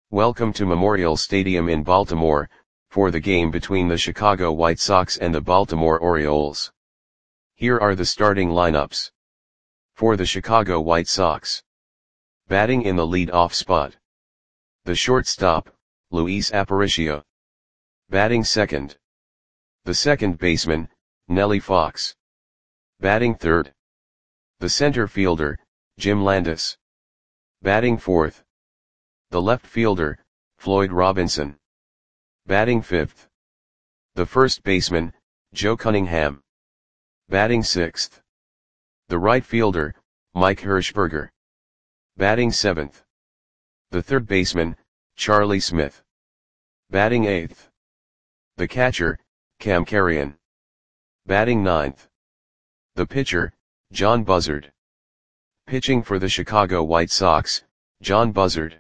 Welcome to Memorial Stadium in Baltimore, for the game between the Chicago White Sox and the Baltimore Orioles. Here are the starting lineups. For the Chicago White Sox. Batting in the lead-off spot. The shortstop, Luis Aparicio. Batting second. The second baseman, Nellie Fox. Batting third. The center fielder, Jim Landis. Batting fourth. The left fielder, Floyd Robinson. Batting fifth. The first baseman, Joe Cunningham. Batting sixth. The right fielder, Mike Hershberger. Batting seventh. The third baseman, Charlie Smith. Batting eighth. The catcher, Cam Carrion. Batting ninth. The pitcher, John Buzzard. Pitching for the Chicago White Sox, John Buzzard.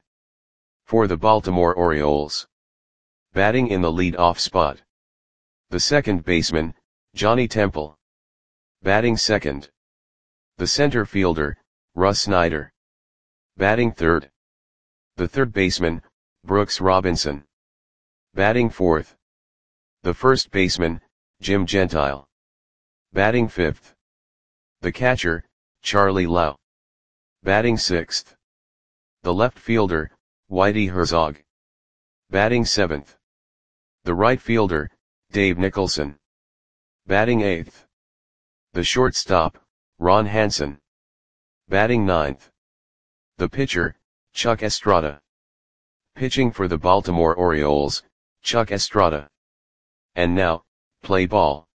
For the Baltimore Orioles. Batting in the lead-off spot. The second baseman, Johnny Temple. Batting second. The center fielder, Russ Snyder. Batting third. The third baseman, Brooks Robinson. Batting fourth. The first baseman, Jim Gentile. Batting fifth. The catcher, Charlie Lau. Batting sixth. The left fielder, Whitey Herzog. Batting seventh. The right fielder, Dave Nicholson. Batting eighth. The shortstop, Ron Hansen. Batting ninth. The pitcher, Chuck Estrada. Pitching for the Baltimore Orioles, Chuck Estrada. And now, play ball.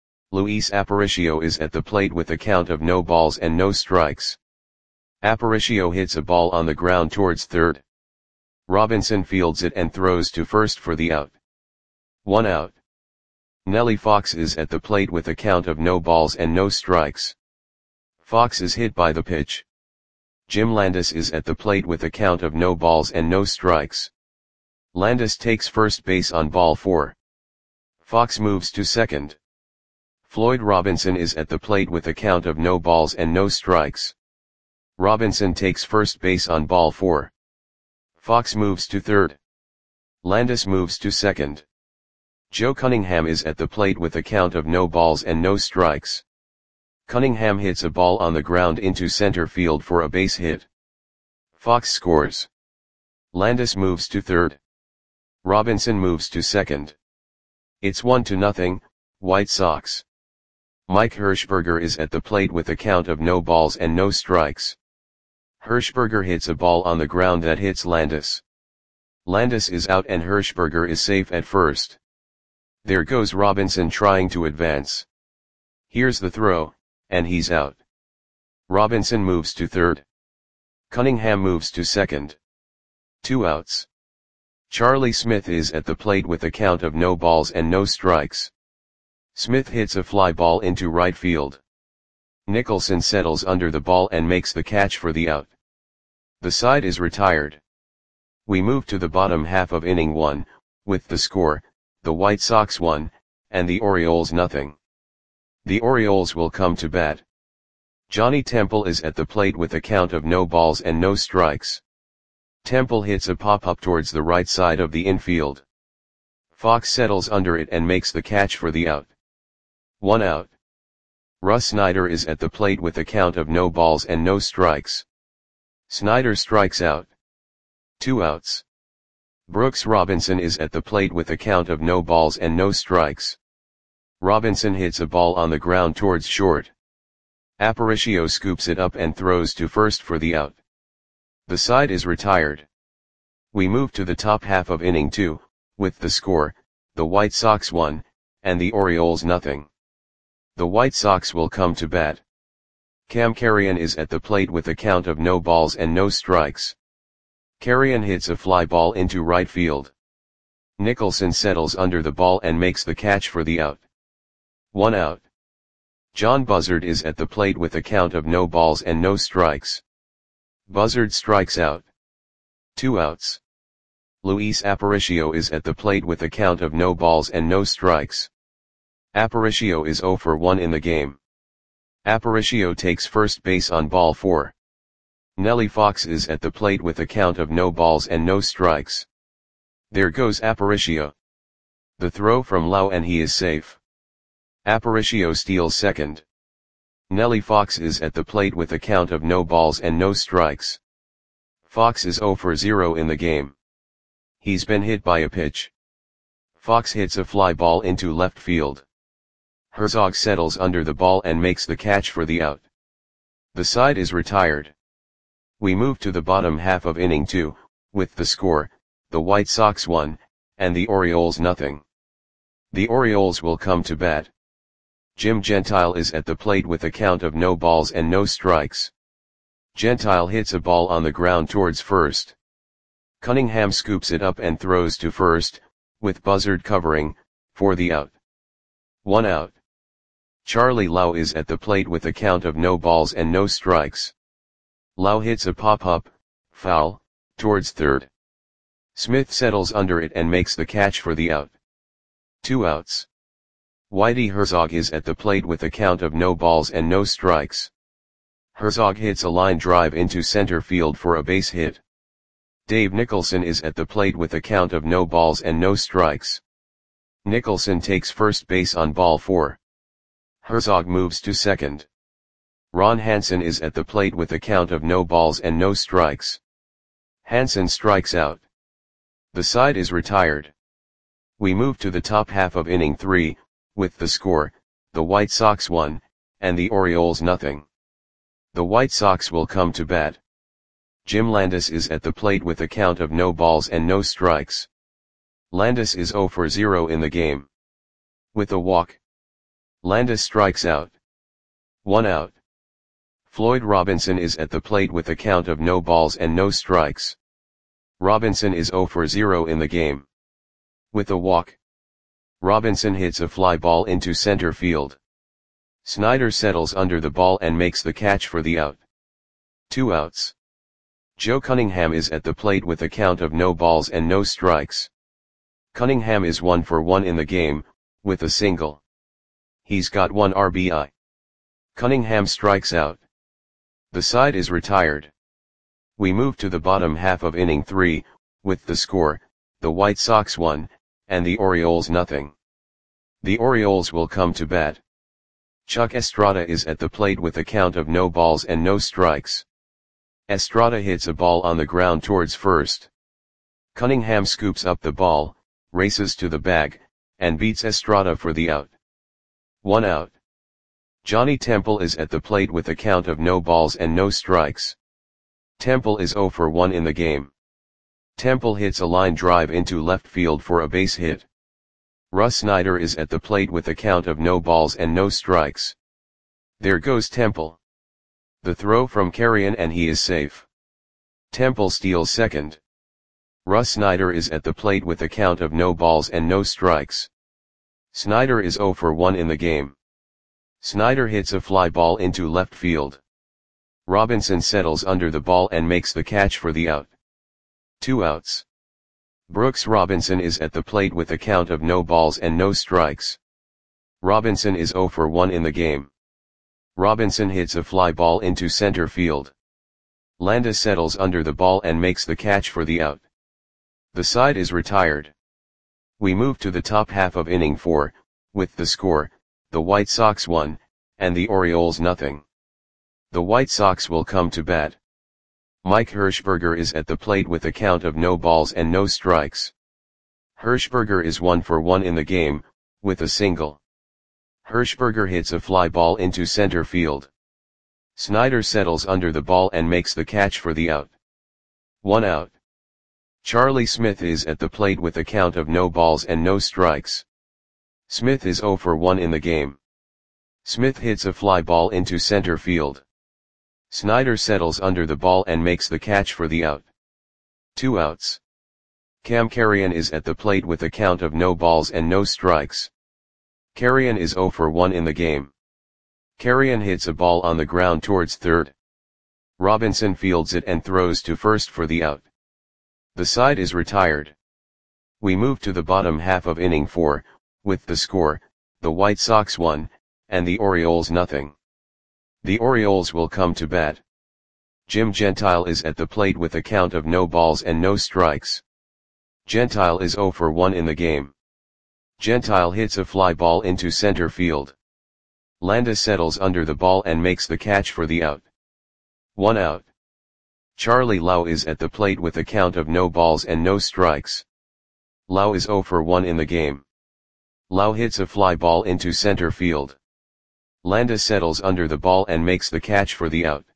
Luis Aparicio is at the plate with a count of no balls and no strikes. Aparicio hits a ball on the ground towards third. Robinson fields it and throws to first for the out. 1 out. Nellie Fox is at the plate with a count of no balls and no strikes. Fox is hit by the pitch. Jim Landis is at the plate with a count of no balls and no strikes. Landis takes first base on ball 4. Fox moves to second. Floyd Robinson is at the plate with a count of no balls and no strikes. Robinson takes first base on ball 4. Fox moves to third. Landis moves to second. Joe Cunningham is at the plate with a count of no balls and no strikes. Cunningham hits a ball on the ground into center field for a base hit. Fox scores. Landis moves to third. Robinson moves to second. It's 1-0, White Sox. Mike Hershberger is at the plate with a count of no balls and no strikes. Hershberger hits a ball on the ground that hits Landis. Landis is out and Hershberger is safe at first. There goes Robinson trying to advance. Here's the throw, and he's out. Robinson moves to third. Cunningham moves to second. 2 outs. Charlie Smith is at the plate with a count of no balls and no strikes. Smith hits a fly ball into right field. Nicholson settles under the ball and makes the catch for the out. The side is retired. We move to the bottom half of inning 1, with the score, the White Sox 1, and the Orioles 0. The Orioles will come to bat. Johnny Temple is at the plate with a count of no balls and no strikes. Temple hits a pop-up towards the right side of the infield. Fox settles under it and makes the catch for the out. 1 out. Russ Snyder is at the plate with a count of no balls and no strikes. Snyder strikes out. 2 outs. Brooks Robinson is at the plate with a count of no balls and no strikes. Robinson hits a ball on the ground towards short. Aparicio scoops it up and throws to first for the out. The side is retired. We move to the top half of inning 2, with the score, the White Sox 1, and the Orioles 0. The White Sox will come to bat. Cam Carrion is at the plate with a count of no balls and no strikes. Carrion hits a fly ball into right field. Nicholson settles under the ball and makes the catch for the out. 1 out. John Buzzard is at the plate with a count of no balls and no strikes. Buzzard strikes out. 2 outs. Luis Aparicio is at the plate with a count of no balls and no strikes. Aparicio is 0 for 1 in the game. Aparicio takes first base on ball 4. Nellie Fox is at the plate with a count of no balls and no strikes. There goes Aparicio. The throw from Lau and he is safe. Aparicio steals second. Nellie Fox is at the plate with a count of no balls and no strikes. Fox is 0 for 0 in the game. He's been hit by a pitch. Fox hits a fly ball into left field. Herzog settles under the ball and makes the catch for the out. The side is retired. We move to the bottom half of inning 2, with the score, the White Sox 1, and the Orioles nothing. The Orioles will come to bat. Jim Gentile is at the plate with a count of no balls and no strikes. Gentile hits a ball on the ground towards first. Cunningham scoops it up and throws to first, with Buzzard covering, for the out. 1 out. Charlie Lau is at the plate with a count of no balls and no strikes. Lau hits a pop-up, foul, towards third. Smith settles under it and makes the catch for the out. 2 outs. Whitey Herzog is at the plate with a count of no balls and no strikes. Herzog hits a line drive into center field for a base hit. Dave Nicholson is at the plate with a count of no balls and no strikes. Nicholson takes first base on ball 4. Herzog moves to second. Ron Hansen is at the plate with a count of no balls and no strikes. Hansen strikes out. The side is retired. We move to the top half of inning 3, with the score, the White Sox 1, and the Orioles nothing. The White Sox will come to bat. Jim Landis is at the plate with a count of no balls and no strikes. Landis is 0 for 0 in the game. With a walk. Landis strikes out. 1 out. Floyd Robinson is at the plate with a count of no balls and no strikes. Robinson is 0 for 0 in the game. With a walk. Robinson hits a fly ball into center field. Snyder settles under the ball and makes the catch for the out. 2 outs. Joe Cunningham is at the plate with a count of no balls and no strikes. Cunningham is 1 for 1 in the game, with a single. He's got 1 RBI. Cunningham strikes out. The side is retired. We move to the bottom half of inning 3, with the score, the White Sox 1, and the Orioles nothing. The Orioles will come to bat. Chuck Estrada is at the plate with a count of no balls and no strikes. Estrada hits a ball on the ground towards first. Cunningham scoops up the ball, races to the bag, and beats Estrada for the out. 1 out. Johnny Temple is at the plate with a count of no balls and no strikes. Temple is 0 for 1 in the game. Temple hits a line drive into left field for a base hit. Russ Snyder is at the plate with a count of no balls and no strikes. There goes Temple. The throw from Carrion and he is safe. Temple steals second. Russ Snyder is at the plate with a count of no balls and no strikes. Snyder is 0 for 1 in the game. Snyder hits a fly ball into left field. Robinson settles under the ball and makes the catch for the out. 2 outs. Brooks Robinson is at the plate with a count of no balls and no strikes. Robinson is 0 for 1 in the game. Robinson hits a fly ball into center field. Landis settles under the ball and makes the catch for the out. The side is retired. We move to the top half of inning 4, with the score, the White Sox 1, and the Orioles nothing. The White Sox will come to bat. Mike Hirschberger is at the plate with a count of no balls and no strikes. Hirschberger is 1 for 1 in the game, with a single. Hirschberger hits a fly ball into center field. Snyder settles under the ball and makes the catch for the out. 1 out. Charlie Smith is at the plate with a count of no balls and no strikes. Smith is 0 for 1 in the game. Smith hits a fly ball into center field. Snyder settles under the ball and makes the catch for the out. 2 outs. Cam Carrion is at the plate with a count of no balls and no strikes. Carrion is 0 for 1 in the game. Carrion hits a ball on the ground towards third. Robinson fields it and throws to first for the out. The side is retired. We move to the bottom half of inning 4, with the score, the White Sox 1, and the Orioles nothing. The Orioles will come to bat. Jim Gentile is at the plate with a count of no balls and no strikes. Gentile is 0 for 1 in the game. Gentile hits a fly ball into center field. Landis settles under the ball and makes the catch for the out. 1 out. Charlie Lau is at the plate with a count of no balls and no strikes. Lau is 0 for 1 in the game. Lau hits a fly ball into center field. Landis settles under the ball and makes the catch for the out.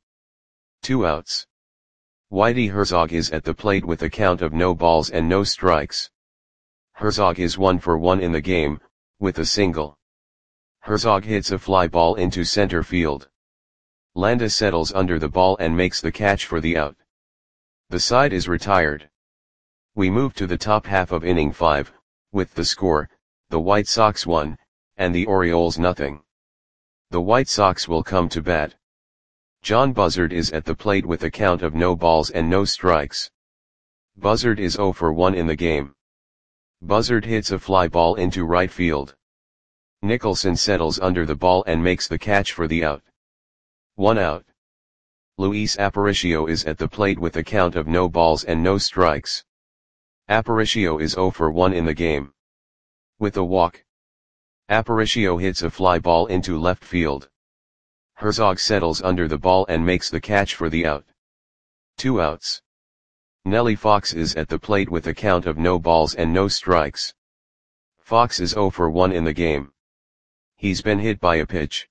2 outs. Whitey Herzog is at the plate with a count of no balls and no strikes. Herzog is 1 for 1 in the game, with a single. Herzog hits a fly ball into center field. Landis settles under the ball and makes the catch for the out. The side is retired. We move to the top half of inning 5, with the score, the White Sox 1, and the Orioles nothing. The White Sox will come to bat. John Buzzard is at the plate with a count of no balls and no strikes. Buzzard is 0 for 1 in the game. Buzzard hits a fly ball into right field. Nicholson settles under the ball and makes the catch for the out. 1 out. Luis Aparicio is at the plate with a count of no balls and no strikes. Aparicio is 0 for 1 in the game. With a walk. Aparicio hits a fly ball into left field. Herzog settles under the ball and makes the catch for the out. 2 outs. Nellie Fox is at the plate with a count of no balls and no strikes. Fox is 0 for 1 in the game. He's been hit by a pitch.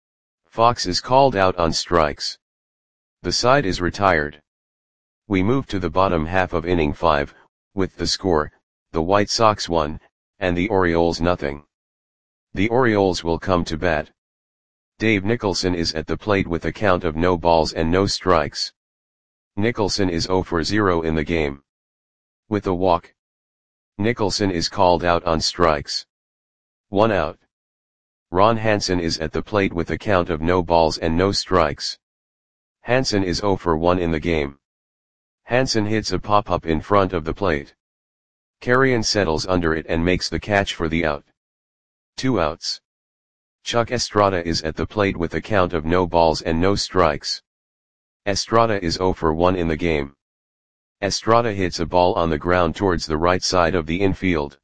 Fox is called out on strikes. The side is retired. We move to the bottom half of inning 5, with the score, the White Sox 1, and the Orioles nothing. The Orioles will come to bat. Dave Nicholson is at the plate with a count of no balls and no strikes. Nicholson is 0 for 0 in the game. With a walk. Nicholson is called out on strikes. 1 out. Ron Hansen is at the plate with a count of no balls and no strikes. Hansen is 0 for 1 in the game. Hansen hits a pop-up in front of the plate. Carrion settles under it and makes the catch for the out. 2 outs. Chuck Estrada is at the plate with a count of no balls and no strikes. Estrada is 0 for 1 in the game. Estrada hits a ball on the ground towards the right side of the infield.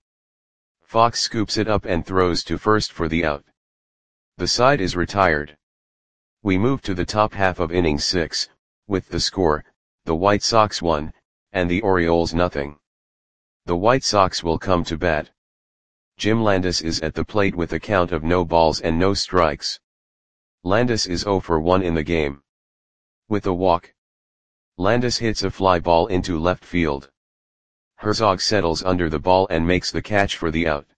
Fox scoops it up and throws to first for the out. The side is retired. We move to the top half of inning 6, with the score, the White Sox 1, and the Orioles nothing. The White Sox will come to bat. Jim Landis is at the plate with a count of no balls and no strikes. Landis is 0 for 1 in the game. With a walk. Landis hits a fly ball into left field. Herzog settles under the ball and makes the catch for the out.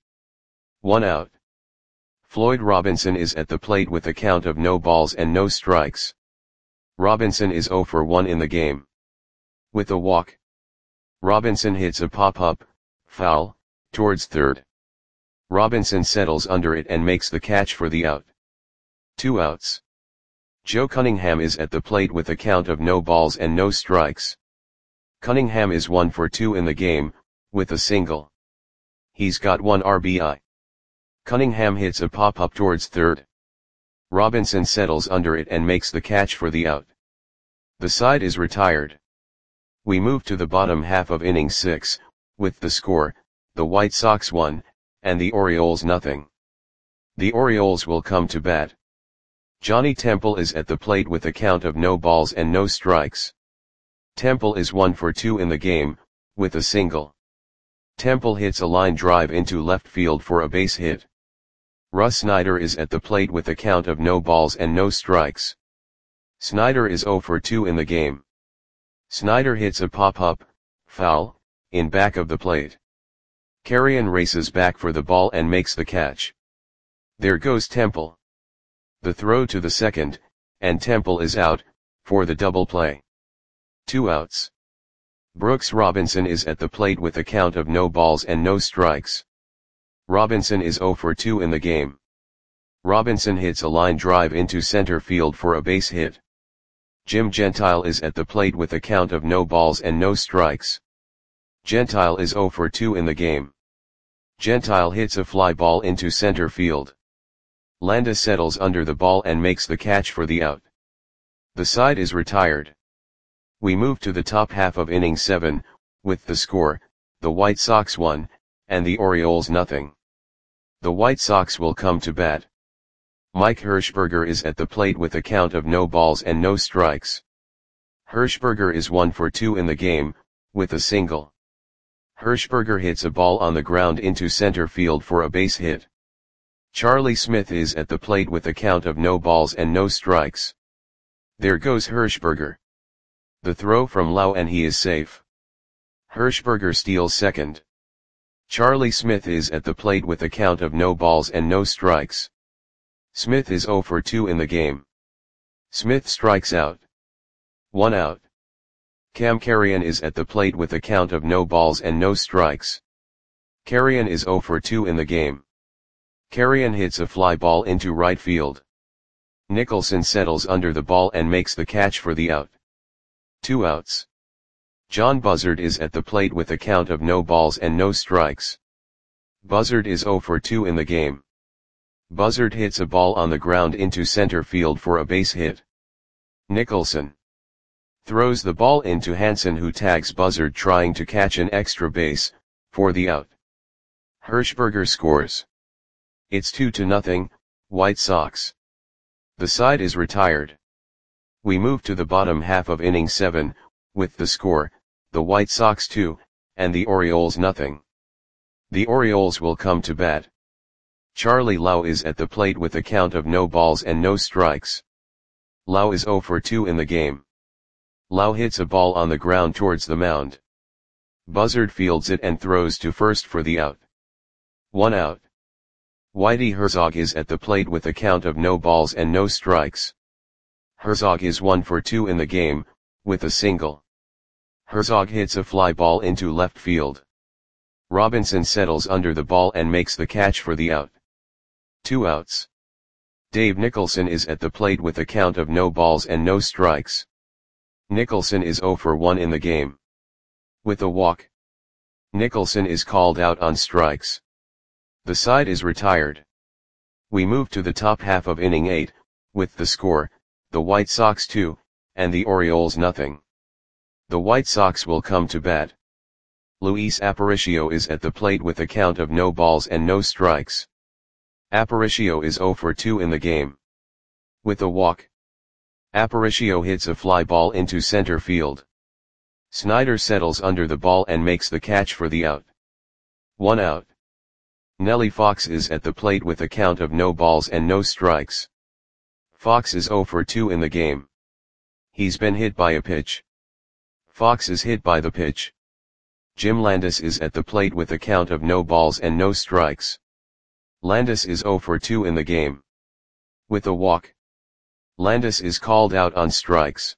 1 out. Floyd Robinson is at the plate with a count of no balls and no strikes. Robinson is 0 for 1 in the game. With a walk. Robinson hits a pop-up, foul, towards third. Robinson settles under it and makes the catch for the out. 2 outs. Joe Cunningham is at the plate with a count of no balls and no strikes. Cunningham is 1 for 2 in the game, with a single. He's got 1 RBI. Cunningham hits a pop-up towards third. Robinson settles under it and makes the catch for the out. The side is retired. We move to the bottom half of inning 6, with the score, the White Sox 1, and the Orioles nothing. The Orioles will come to bat. Johnny Temple is at the plate with a count of no balls and no strikes. Temple is 1 for 2 in the game, with a single. Temple hits a line drive into left field for a base hit. Russ Snyder is at the plate with a count of no balls and no strikes. Snyder is 0 for 2 in the game. Snyder hits a pop-up, foul, in back of the plate. Carrion races back for the ball and makes the catch. There goes Temple. The throw to the second, and Temple is out, for the double play. 2 outs. Brooks Robinson is at the plate with a count of no balls and no strikes. Robinson is 0 for 2 in the game. Robinson hits a line drive into center field for a base hit. Jim Gentile is at the plate with a count of no balls and no strikes. Gentile is 0 for 2 in the game. Gentile hits a fly ball into center field. Landis settles under the ball and makes the catch for the out. The side is retired. We move to the top half of inning 7, with the score, the White Sox 1, and the Orioles nothing. The White Sox will come to bat. Mike Hershberger is at the plate with a count of no balls and no strikes. Hershberger is 1 for 2 in the game, with a single. Hershberger hits a ball on the ground into center field for a base hit. Charlie Smith is at the plate with a count of no balls and no strikes. There goes Hershberger. The throw from Lau and he is safe. Hershberger steals second. Charlie Smith is at the plate with a count of no balls and no strikes. Smith is 0 for 2 in the game. Smith strikes out. 1 out. Cam Carrion is at the plate with a count of no balls and no strikes. Carrion is 0 for 2 in the game. Carrion hits a fly ball into right field. Nicholson settles under the ball and makes the catch for the out. 2 outs. John Buzzard is at the plate with a count of no balls and no strikes. Buzzard is 0 for 2 in the game. Buzzard hits a ball on the ground into center field for a base hit. Nicholson throws the ball into Hansen, who tags Buzzard trying to catch an extra base, for the out. Hershberger scores. It's 2-0, White Sox. The side is retired. We move to the bottom half of inning 7, with the score, the White Sox 2, and the Orioles nothing. The Orioles will come to bat. Charlie Lau is at the plate with a count of no balls and no strikes. Lau is 0 for 2 in the game. Lau hits a ball on the ground towards the mound. Buzzard fields it and throws to first for the out. 1 out. Whitey Herzog is at the plate with a count of no balls and no strikes. Herzog is 1 for 2 in the game, with a single. Herzog hits a fly ball into left field. Robinson settles under the ball and makes the catch for the out. 2 outs. Dave Nicholson is at the plate with a count of no balls and no strikes. Nicholson is 0 for 1 in the game. With a walk. Nicholson is called out on strikes. The side is retired. We move to the top half of inning 8, with the score, the White Sox 2, and the Orioles nothing. The White Sox will come to bat. Luis Aparicio is at the plate with a count of no balls and no strikes. Aparicio is 0 for 2 in the game. With a walk. Aparicio hits a fly ball into center field. Snyder settles under the ball and makes the catch for the out. 1 out. Nellie Fox is at the plate with a count of no balls and no strikes. Fox is 0 for 2 in the game. He's been hit by a pitch. Fox is hit by the pitch. Jim Landis is at the plate with a count of no balls and no strikes. Landis is 0 for 2 in the game. With a walk. Landis is called out on strikes.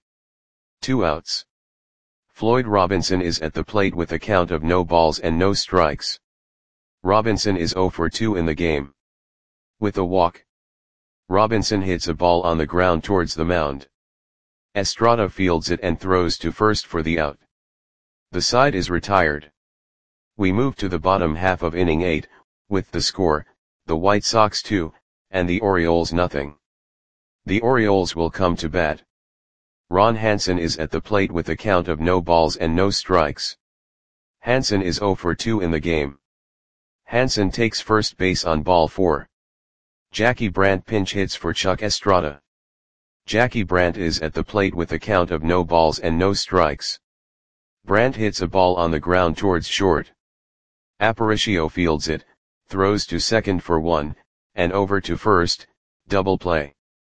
2 outs. Floyd Robinson is at the plate with a count of no balls and no strikes. Robinson is 0 for 2 in the game. With a walk. Robinson hits a ball on the ground towards the mound. Estrada fields it and throws to first for the out. The side is retired. We move to the bottom half of inning 8, with the score, the White Sox 2, and the Orioles nothing. The Orioles will come to bat. Ron Hansen is at the plate with a count of no balls and no strikes. Hansen is 0 for 2 in the game. Hansen takes first base on ball 4. Jackie Brandt pinch hits for Chuck Estrada. Jackie Brandt is at the plate with a count of no balls and no strikes. Brandt hits a ball on the ground towards short. Aparicio fields it, throws to second for 1, and over to first, double play.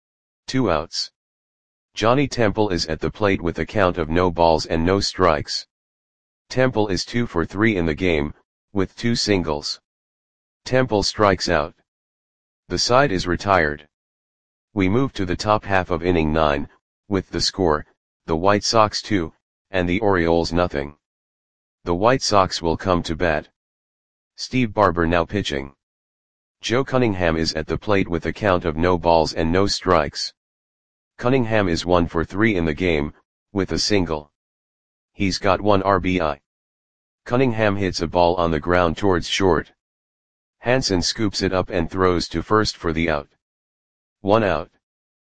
2 outs. Johnny Temple is at the plate with a count of no balls and no strikes. Temple is 2 for 3 in the game, with 2 singles. Temple strikes out. The side is retired. We move to the top half of inning 9, with the score, the White Sox 2, and the Orioles nothing. The White Sox will come to bat. Steve Barber now pitching. Joe Cunningham is at the plate with a count of no balls and no strikes. Cunningham is 1 for 3 in the game, with a single. He's got 1 RBI. Cunningham hits a ball on the ground towards short. Hansen scoops it up and throws to first for the out. 1 out.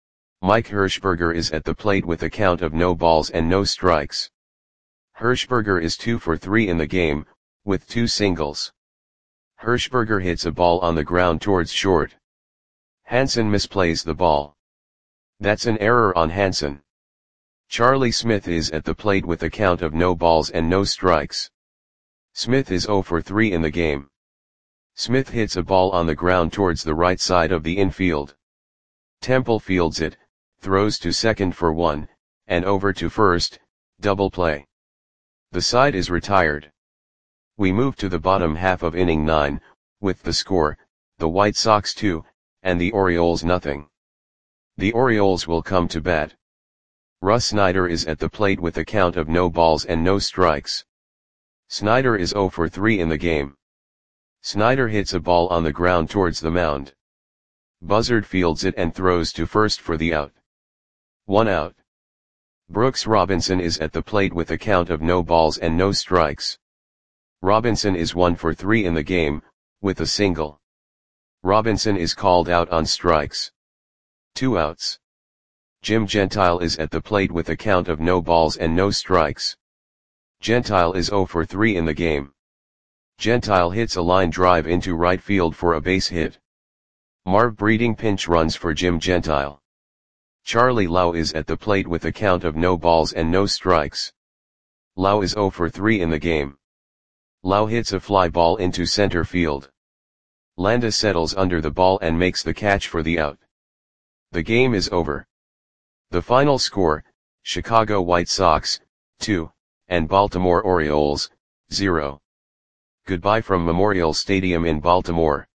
Mike Hirschberger is at the plate with a count of no balls and no strikes. Hirschberger is 2 for 3 in the game, with 2 singles. Hirschberger hits a ball on the ground towards short. Hansen misplays the ball. That's an error on Hansen. Charlie Smith is at the plate with a count of no balls and no strikes. Smith is 0 for 3 in the game. Smith hits a ball on the ground towards the right side of the infield. Temple fields it, throws to second for 1, and over to first, double play. The side is retired. We move to the bottom half of inning 9, with the score, the White Sox 2, and the Orioles nothing. The Orioles will come to bat. Russ Snyder is at the plate with a count of no balls and no strikes. Snyder is 0 for 3 in the game. Snyder hits a ball on the ground towards the mound. Buzzard fields it and throws to first for the out. 1 out. Brooks Robinson is at the plate with a count of no balls and no strikes. Robinson is 1 for 3 in the game, with a single. Robinson is called out on strikes. 2 outs. Jim Gentile is at the plate with a count of no balls and no strikes. Gentile is 0 for 3 in the game. Gentile hits a line drive into right field for a base hit. Marv Breeding pinch runs for Jim Gentile. Charlie Lau is at the plate with a count of no balls and no strikes. Lau is 0 for 3 in the game. Lau hits a fly ball into center field. Landa settles under the ball and makes the catch for the out. The game is over. The final score, Chicago White Sox, 2, and Baltimore Orioles, 0. Goodbye from Memorial Stadium in Baltimore.